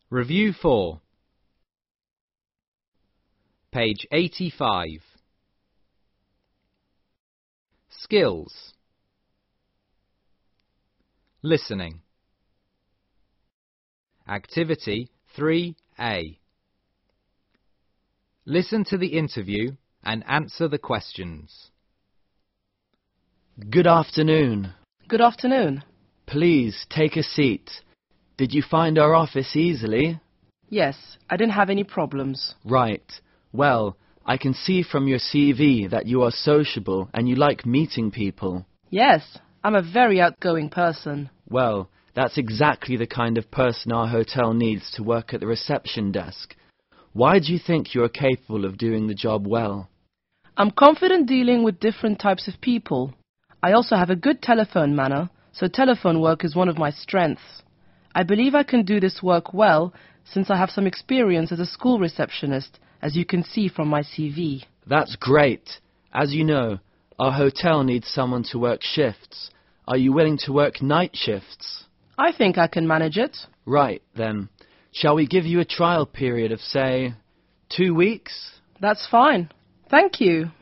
Review 4. Page 85. Skills. Listening. Activity 3A. Listen to the interview and answer the questions. Good afternoon. Good afternoon. Please take a seat. Did you find our office easily? Yes, I didn't have any problems. Right. Well, I can see from your CV that you are sociable and you like meeting people. Yes, I'm a very outgoing person. Well, that's exactly the kind of person our hotel needs to work at the reception desk. Why do you think you are capable of doing the job well? I'm confident dealing with different types of people. I also have a good telephone manner, so telephone work is one of my strengths. I believe I can do this work well since I have some experience as a school receptionist, as you can see from my CV. That's great. As you know, our hotel needs someone to work shifts. Are you willing to work night shifts? I think I can manage it. Right, then. Shall we give you a trial period of, say, 2 weeks? That's fine. Thank you.